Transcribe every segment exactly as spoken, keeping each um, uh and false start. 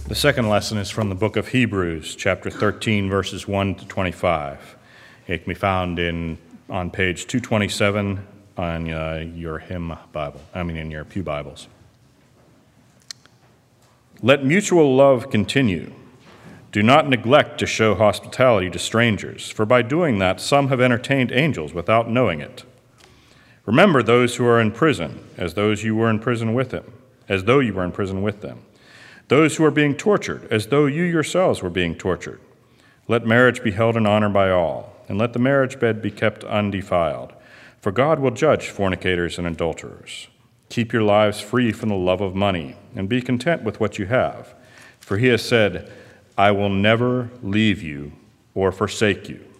The second lesson is from the book of Hebrews, chapter thirteen, verses one to twenty-five. It can be found in on page two twenty-seven on uh, your hymn Bible, I mean in your pew Bibles. Let mutual love continue. Do not neglect to show hospitality to strangers, for by doing that some have entertained angels without knowing it. Remember those who are in prison, as those you were in prison with them, as though you were in prison with them. Those who are being tortured, as though you yourselves were being tortured. Let marriage be held in honor by all, and let the marriage bed be kept undefiled, for God will judge fornicators and adulterers. Keep your lives free from the love of money, and be content with what you have, for he has said, I will never leave you or forsake you.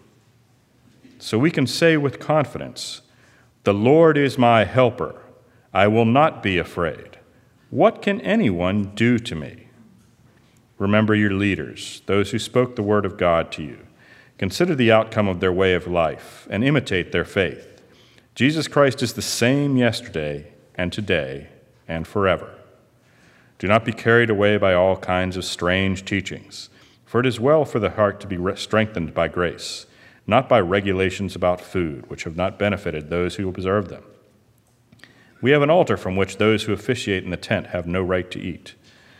So we can say with confidence, the Lord is my helper. I will not be afraid. What can anyone do to me? Remember your leaders, those who spoke the word of God to you. Consider the outcome of their way of life and imitate their faith. Jesus Christ is the same yesterday and today and forever. Do not be carried away by all kinds of strange teachings, for it is well for the heart to be strengthened by grace, not by regulations about food, which have not benefited those who observe them. We have an altar from which those who officiate in the tent have no right to eat.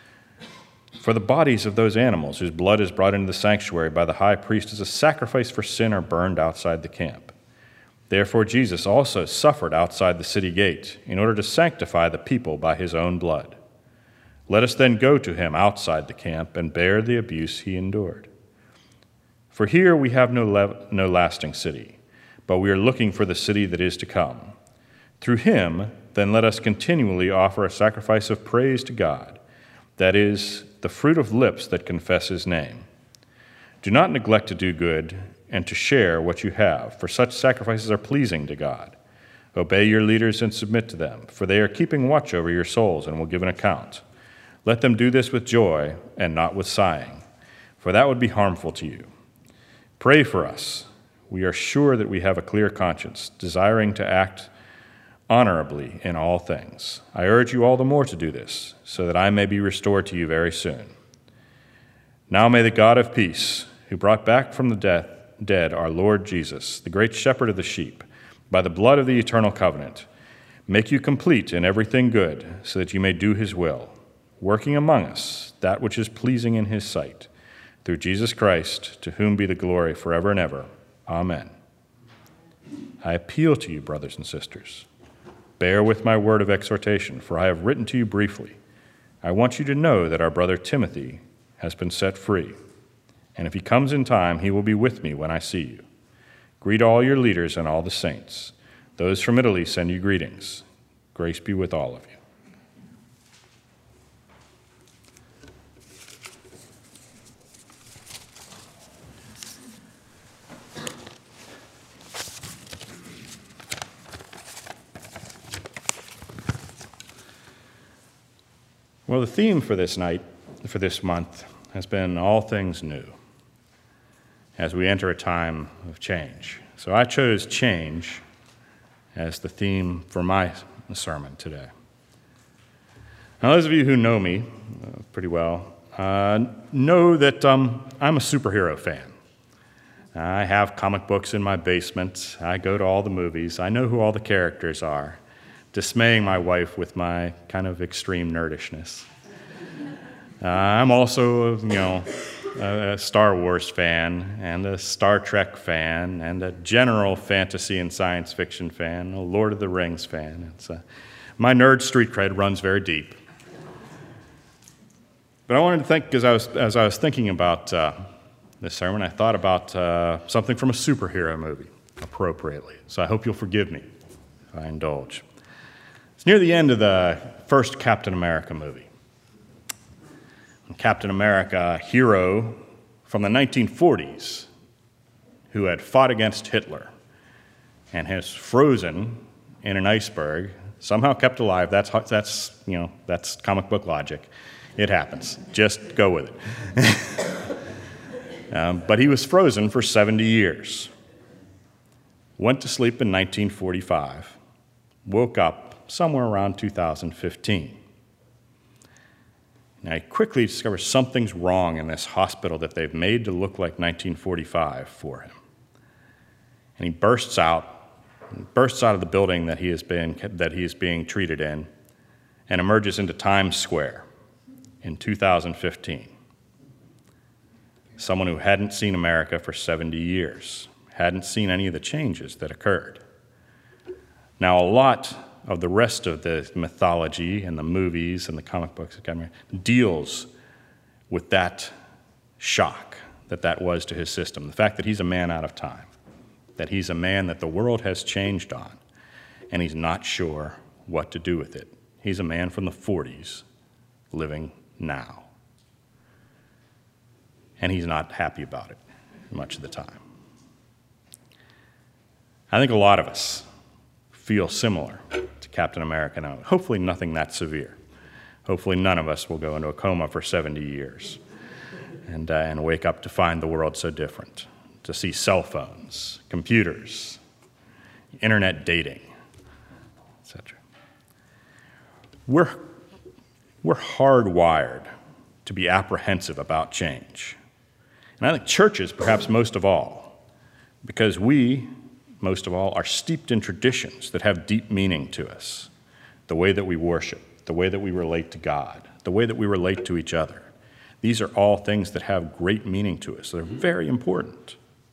For the bodies of those animals whose blood is brought into the sanctuary by the high priest as a sacrifice for sin are burned outside the camp. Therefore Jesus also suffered outside the city gate in order to sanctify the people by his own blood. Let us then go to him outside the camp and bear the abuse he endured. For here we have no, le- no lasting city, but we are looking for the city that is to come. Through him, then let us continually offer a sacrifice of praise to God, that is, the fruit of lips that confess his name. Do not neglect to do good and to share what you have, for such sacrifices are pleasing to God. Obey your leaders and submit to them, for they are keeping watch over your souls and will give an account. Let them do this with joy and not with sighing, for that would be harmful to you. Pray for us. We are sure that we have a clear conscience, desiring to act honorably in all things. I urge you all the more to do this, so that I may be restored to you very soon. Now may the God of peace, who brought back from the death, dead our Lord Jesus, the great shepherd of the sheep, by the blood of the eternal covenant, make you complete in everything good, so that you may do his will, working among us that which is pleasing in his sight, through Jesus Christ, to whom be the glory forever and ever. Amen. I appeal to you, brothers and sisters. Bear with my word of exhortation, for I have written to you briefly. I want you to know that our brother Timothy has been set free, and if he comes in time, he will be with me when I see you. Greet all your leaders and all the saints. Those from Italy send you greetings. Grace be with all of you. Well, the theme for this night, for this month, has been all things new as we enter a time of change. So I chose change as the theme for my sermon today. Now, those of you who know me uh, pretty well uh, know that um, I'm a superhero fan. I have comic books in my basement. I go to all the movies. I know who all the characters are, dismaying my wife with my kind of extreme nerdishness. Uh, I'm also, you know, a, a Star Wars fan and a Star Trek fan and a general fantasy and science fiction fan, a Lord of the Rings fan. It's a, my nerd street cred runs very deep. But I wanted to think, because I was, as I was thinking about uh, this sermon, I thought about uh, something from a superhero movie appropriately. So I hope you'll forgive me if I indulge. It's near the end of the first Captain America movie. Captain America, a hero from the nineteen forties who had fought against Hitler and has frozen in an iceberg, somehow kept alive. That's, that's you know, that's comic book logic. It happens. Just go with it. um, but he was frozen for seventy years. Went to sleep in nineteen forty-five. Woke up somewhere around two thousand fifteen. And I quickly discover something's wrong in this hospital that they've made to look like nineteen forty-five for him. And he bursts out, bursts out of the building that he is being, that he is being treated in, and emerges into Times Square in two thousand fifteen. Someone who hadn't seen America for seventy years, hadn't seen any of the changes that occurred. Now, a lot of the rest of the mythology and the movies and the comic books deals with that shock that that was to his system. The fact that he's a man out of time, that he's a man that the world has changed on, and he's not sure what to do with it. He's a man from the forties living now. And he's not happy about it much of the time. I think a lot of us feel similar to Captain America now. Hopefully nothing that severe. Hopefully none of us will go into a coma for seventy years and, uh, and wake up to find the world so different, to see cell phones, computers, internet dating, et cetera. We're, we're hardwired to be apprehensive about change. And I think churches, perhaps most of all, because we, most of all, are steeped in traditions that have deep meaning to us. The way that we worship, the way that we relate to God, the way that we relate to each other. These are all things that have great meaning to us. They're very important.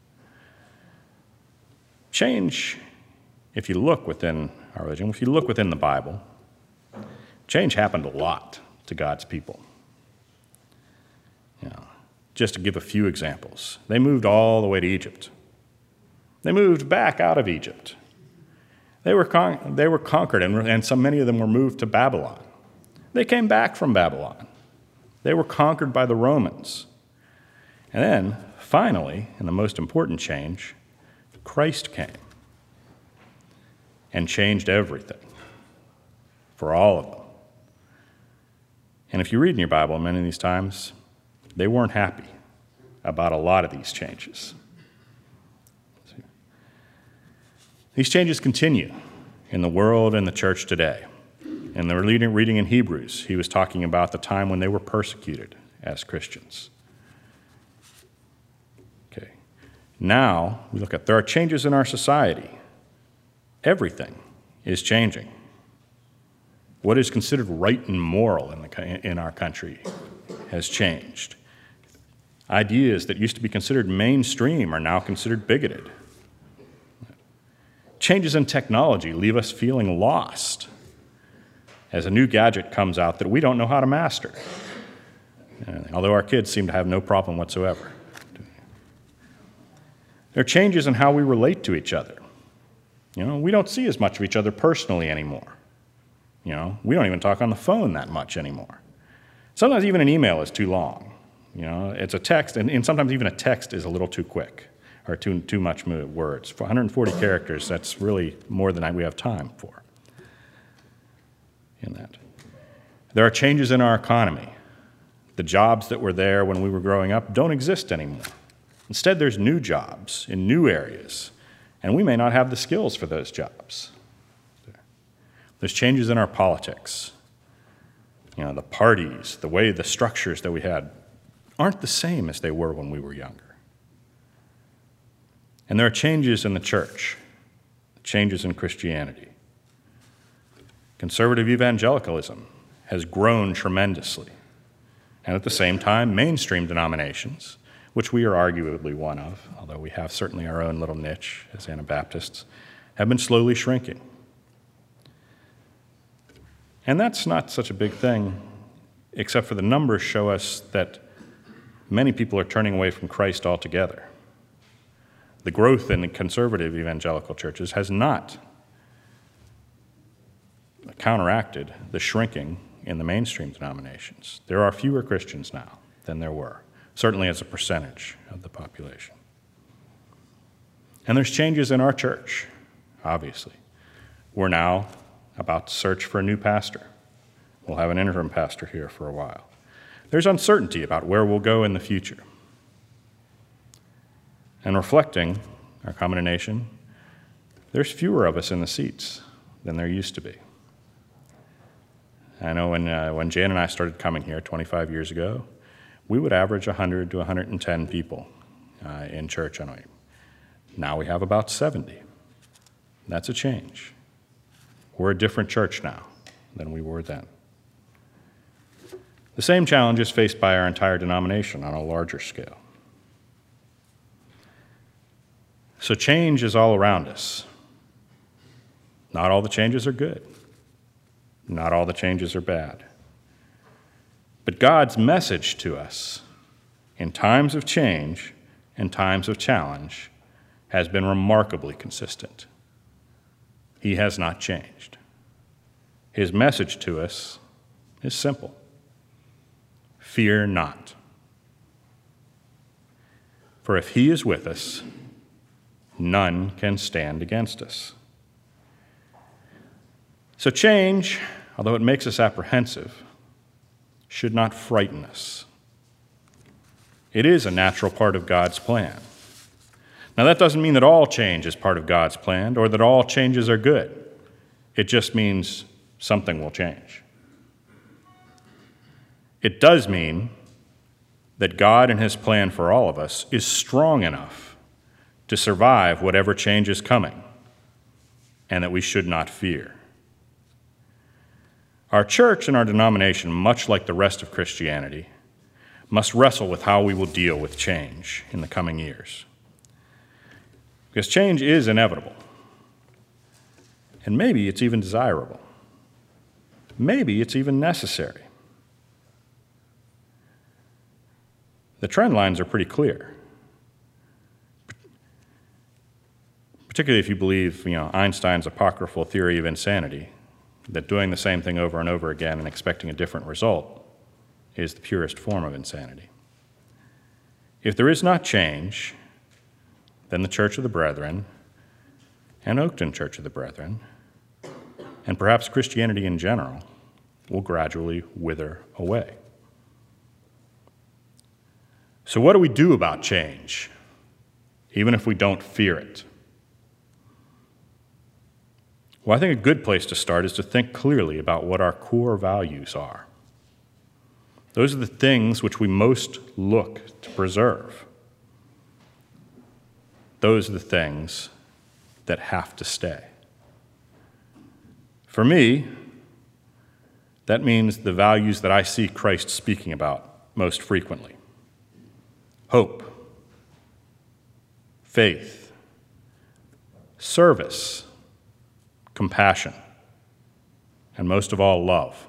Change, if you look within our religion, if you look within the Bible, change happened a lot to God's people. You know, just to give a few examples, they moved all the way to Egypt. They moved back out of Egypt. They were, con- they were conquered, and, and so many of them were moved to Babylon. They came back from Babylon. They were conquered by the Romans. And then, finally, and the most important change, Christ came and changed everything for all of them. And if you read in your Bible many of these times, they weren't happy about a lot of these changes. These changes continue in the world and the church today. In the reading in Hebrews, he was talking about the time when they were persecuted as Christians. Okay. Now, we look at, there are changes in our society. Everything is changing. What is considered right and moral in, the, in our country has changed. Ideas that used to be considered mainstream are now considered bigoted. Changes in technology leave us feeling lost as a new gadget comes out that we don't know how to master, although our kids seem to have no problem whatsoever. There are changes in how we relate to each other. You know, we don't see as much of each other personally anymore. You know, we don't even talk on the phone that much anymore. Sometimes even an email is too long. You know, it's a text, and, and sometimes even a text is a little too quick. Or too, too much words. For one hundred forty characters, that's really more than we have time for in that. There are changes in our economy. The jobs that were there when we were growing up don't exist anymore. Instead, there's new jobs in new areas, and we may not have the skills for those jobs. There's changes in our politics. You know, the parties, the way, the structures that we had aren't the same as they were when we were younger. And there are changes in the church, changes in Christianity. Conservative evangelicalism has grown tremendously. And at the same time, mainstream denominations, which we are arguably one of, although we have certainly our own little niche as Anabaptists, have been slowly shrinking. And that's not such a big thing, except for the numbers show us that many people are turning away from Christ altogether. The growth in the conservative evangelical churches has not counteracted the shrinking in the mainstream denominations. There are fewer Christians now than there were, certainly as a percentage of the population. And there's changes in our church, obviously. We're now about to search for a new pastor. We'll have an interim pastor here for a while. There's uncertainty about where we'll go in the future. And reflecting our common nation, there's fewer of us in the seats than there used to be. I know when, uh, when Jan and I started coming here twenty-five years ago, we would average one hundred to one hundred ten people uh, in church on a week. Now we have about seventy. That's a change. We're a different church now than we were then. The same challenge is faced by our entire denomination on a larger scale. So change is all around us. Not all the changes are good. Not all the changes are bad. But God's message to us in times of change and times of challenge has been remarkably consistent. He has not changed. His message to us is simple. Fear not. For if he is with us, none can stand against us. So change, although it makes us apprehensive, should not frighten us. It is a natural part of God's plan. Now, that doesn't mean that all change is part of God's plan or that all changes are good. It just means something will change. It does mean that God and his plan for all of us is strong enough to survive whatever change is coming, and that we should not fear. Our church and our denomination, much like the rest of Christianity, must wrestle with how we will deal with change in the coming years. Because change is inevitable. And maybe it's even desirable. Maybe it's even necessary. The trend lines are pretty clear. Particularly if you believe, you know, Einstein's apocryphal theory of insanity, that doing the same thing over and over again and expecting a different result is the purest form of insanity. If there is not change, then the Church of the Brethren, and Oakton Church of the Brethren, and perhaps Christianity in general, will gradually wither away. So what do we do about change, even if we don't fear it? Well, I think a good place to start is to think clearly about what our core values are. Those are the things which we most look to preserve. Those are the things that have to stay. For me, that means the values that I see Christ speaking about most frequently. Hope, faith, service, compassion, and most of all, love.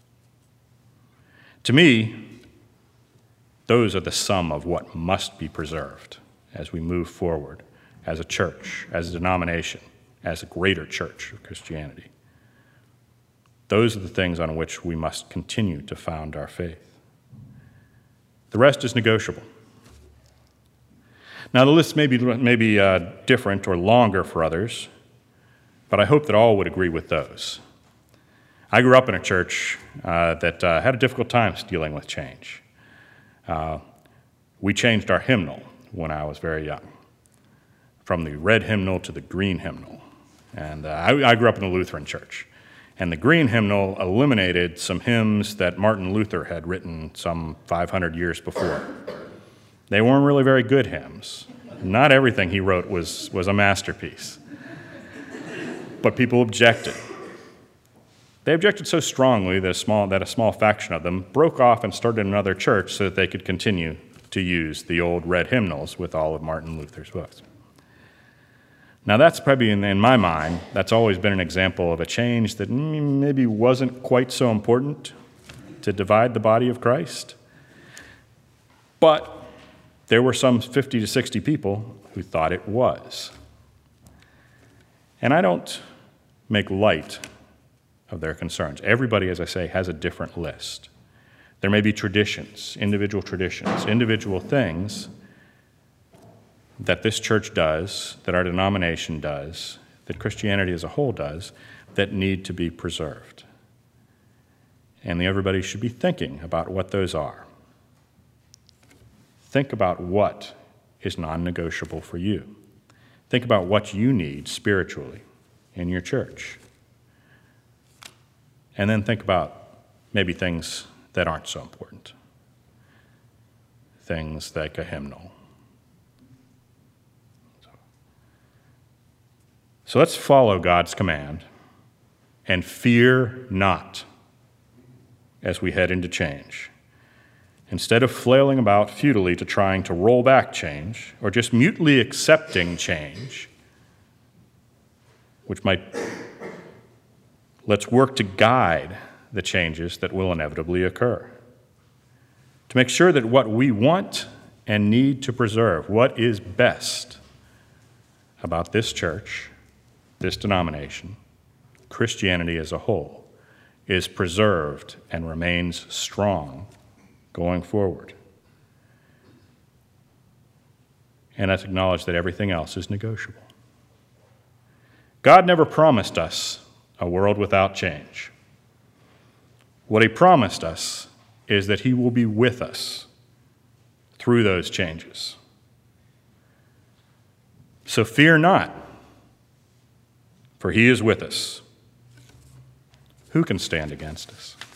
To me, those are the sum of what must be preserved as we move forward as a church, as a denomination, as a greater church of Christianity. Those are the things on which we must continue to found our faith. The rest is negotiable. Now, the list may be, may be uh, different or longer for others, but I hope that all would agree with those. I grew up in a church uh, that uh, had a difficult time dealing with change. Uh, we changed our hymnal when I was very young, from the red hymnal to the green hymnal. And uh, I, I grew up in a Lutheran church. And the green hymnal eliminated some hymns that Martin Luther had written some five hundred years before. They weren't really very good hymns. Not everything he wrote was, was a masterpiece. But people objected. They objected so strongly that a, small, that a small faction of them broke off and started another church so that they could continue to use the old red hymnals with all of Martin Luther's books. Now that's probably, in, in my mind, that's always been an example of a change that maybe wasn't quite so important to divide the body of Christ. But there were some fifty to sixty people who thought it was. And I don't make light of their concerns. Everybody, as I say, has a different list. There may be traditions, individual traditions, individual things that this church does, that our denomination does, that Christianity as a whole does, that need to be preserved. And everybody should be thinking about what those are. Think about what is non-negotiable for you. Think about what you need spiritually in your church. And then think about maybe things that aren't so important. Things like a hymnal. So let's follow God's command and fear not as we head into change. Instead of flailing about futilely to trying to roll back change or just mutely accepting change, which might, let's work to guide the changes that will inevitably occur. To make sure that what we want and need to preserve, what is best about this church, this denomination, Christianity as a whole, is preserved and remains strong going forward. And let's acknowledge that everything else is negotiable. God never promised us a world without change. What he promised us is that he will be with us through those changes. So fear not, for he is with us. Who can stand against us?